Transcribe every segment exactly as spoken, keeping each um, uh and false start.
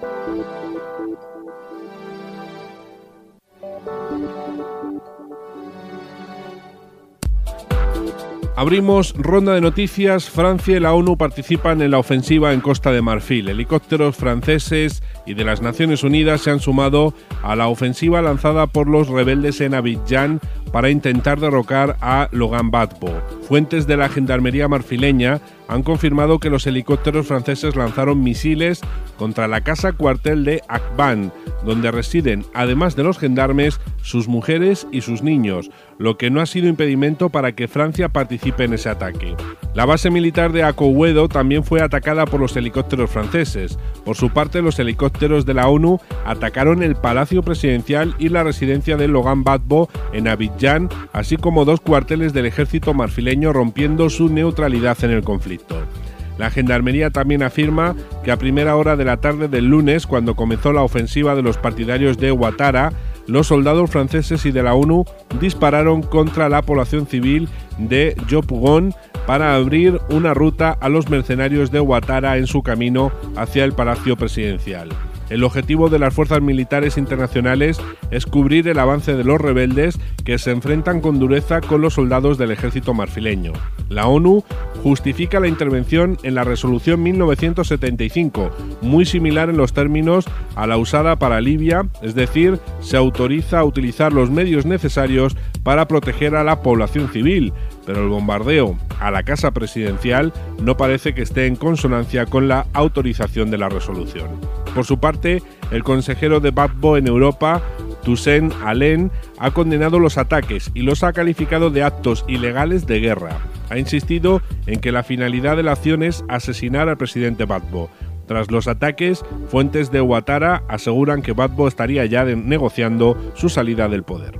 Abrimos ronda de noticias. Francia y la ONU participan en la ofensiva en Costa de Marfil. Helicópteros franceses y de las Naciones Unidas se han sumado a la ofensiva lanzada por los rebeldes en Abidjan para intentar derrocar a Laurent Gbagbo. Fuentes de la gendarmería marfileña han confirmado que los helicópteros franceses lanzaron misiles contra la casa cuartel de Akban, donde residen, además de los gendarmes, sus mujeres y sus niños, lo que no ha sido impedimento para que Francia participe en ese ataque. La base militar de Akouedo también fue atacada por los helicópteros franceses. Por su parte, los helicópteros de la ONU atacaron el Palacio Presidencial y la residencia de Laurent Gbagbo en Abidjan, así como dos cuarteles del ejército marfileño, rompiendo su neutralidad en el conflicto. La gendarmería también afirma que a primera hora de la tarde del lunes, cuando comenzó la ofensiva de los partidarios de Ouattara, los soldados franceses y de la ONU dispararon contra la población civil de Yopougon para abrir una ruta a los mercenarios de Ouattara en su camino hacia el Palacio Presidencial. El objetivo de las fuerzas militares internacionales es cubrir el avance de los rebeldes que se enfrentan con dureza con los soldados del ejército marfileño. La ONU justifica la intervención en la resolución mil novecientos setenta y cinco, muy similar en los términos a la usada para Libia, es decir, se autoriza a utilizar los medios necesarios para proteger a la población civil, pero el bombardeo a la casa presidencial no parece que esté en consonancia con la autorización de la resolución. Por su parte, el consejero de Gbagbo en Europa, Toussaint Allen, ha condenado los ataques y los ha calificado de actos ilegales de guerra. Ha insistido en que la finalidad de la acción es asesinar al presidente Gbagbo. Tras los ataques, fuentes de Ouattara aseguran que Gbagbo estaría ya negociando su salida del poder.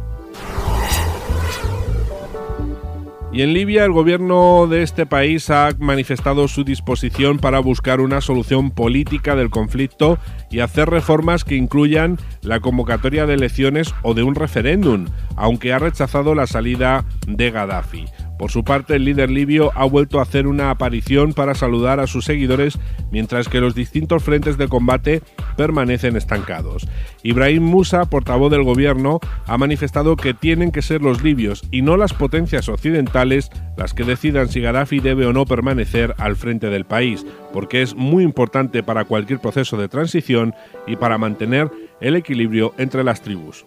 Y en Libia, el gobierno de este país ha manifestado su disposición para buscar una solución política del conflicto y hacer reformas que incluyan la convocatoria de elecciones o de un referéndum, aunque ha rechazado la salida de Gaddafi. Por su parte, el líder libio ha vuelto a hacer una aparición para saludar a sus seguidores, mientras que los distintos frentes de combate permanecen estancados. Ibrahim Musa, portavoz del gobierno, ha manifestado que tienen que ser los libios y no las potencias occidentales las que decidan si Gaddafi debe o no permanecer al frente del país, porque es muy importante para cualquier proceso de transición y para mantener el equilibrio entre las tribus.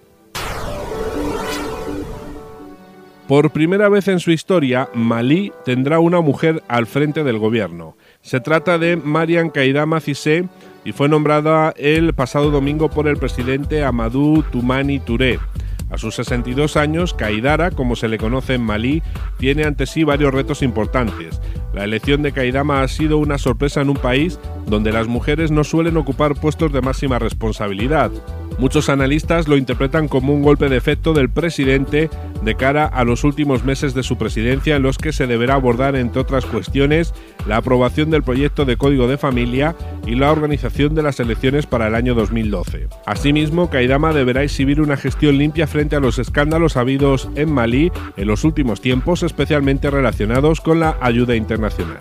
Por primera vez en su historia, Malí tendrá una mujer al frente del gobierno. Se trata de Mariam Kaidama Cissé y fue nombrada el pasado domingo por el presidente Amadou Toumani Touré. A sus sesenta y dos años, Kaidara, como se le conoce en Malí, tiene ante sí varios retos importantes. La elección de Kaidama ha sido una sorpresa en un país donde las mujeres no suelen ocupar puestos de máxima responsabilidad. Muchos analistas lo interpretan como un golpe de efecto del presidente de cara a los últimos meses de su presidencia, en los que se deberá abordar, entre otras cuestiones, la aprobación del proyecto de Código de Familia y la organización de las elecciones para el año dos mil doce. Asimismo, Kaidama deberá exhibir una gestión limpia frente a los escándalos habidos en Malí en los últimos tiempos, especialmente relacionados con la ayuda internacional.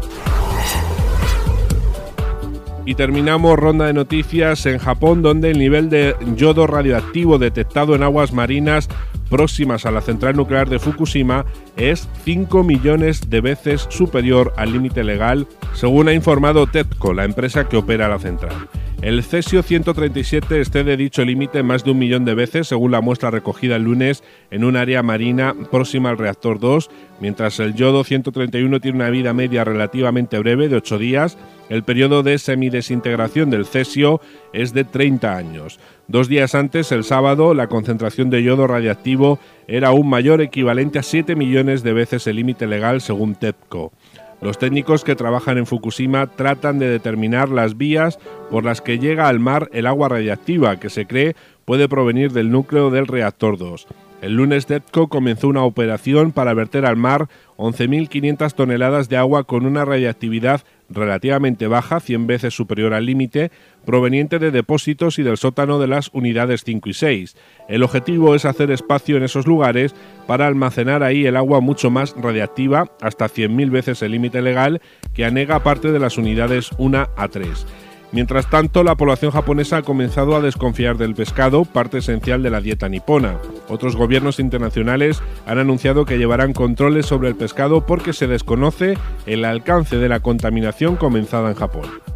Y terminamos ronda de noticias en Japón, donde el nivel de yodo radioactivo detectado en aguas marinas próximas a la central nuclear de Fukushima es cinco millones de veces superior al límite legal, según ha informado TEPCO, la empresa que opera la central. El cesio ciento treinta y siete excede dicho límite más de un millón de veces, según la muestra recogida el lunes en un área marina próxima al reactor dos, mientras el yodo ciento treinta y uno tiene una vida media relativamente breve de ocho días. El periodo de semidesintegración del cesio es de treinta años. Dos días antes, el sábado, la concentración de yodo radiactivo era aún mayor, equivalente a siete millones de veces el límite legal, según TEPCO. Los técnicos que trabajan en Fukushima tratan de determinar las vías por las que llega al mar el agua radiactiva, que se cree puede provenir del núcleo del reactor dos. El lunes TEPCO comenzó una operación para verter al mar once mil quinientas toneladas de agua con una radiactividad relativamente baja, cien veces superior al límite, proveniente de depósitos y del sótano de las unidades cinco y seis. El objetivo es hacer espacio en esos lugares para almacenar ahí el agua mucho más radiactiva, hasta cien mil veces el límite legal, que anega parte de las unidades uno a tres. Mientras tanto, la población japonesa ha comenzado a desconfiar del pescado, parte esencial de la dieta nipona. Otros gobiernos internacionales han anunciado que llevarán controles sobre el pescado porque se desconoce el alcance de la contaminación comenzada en Japón.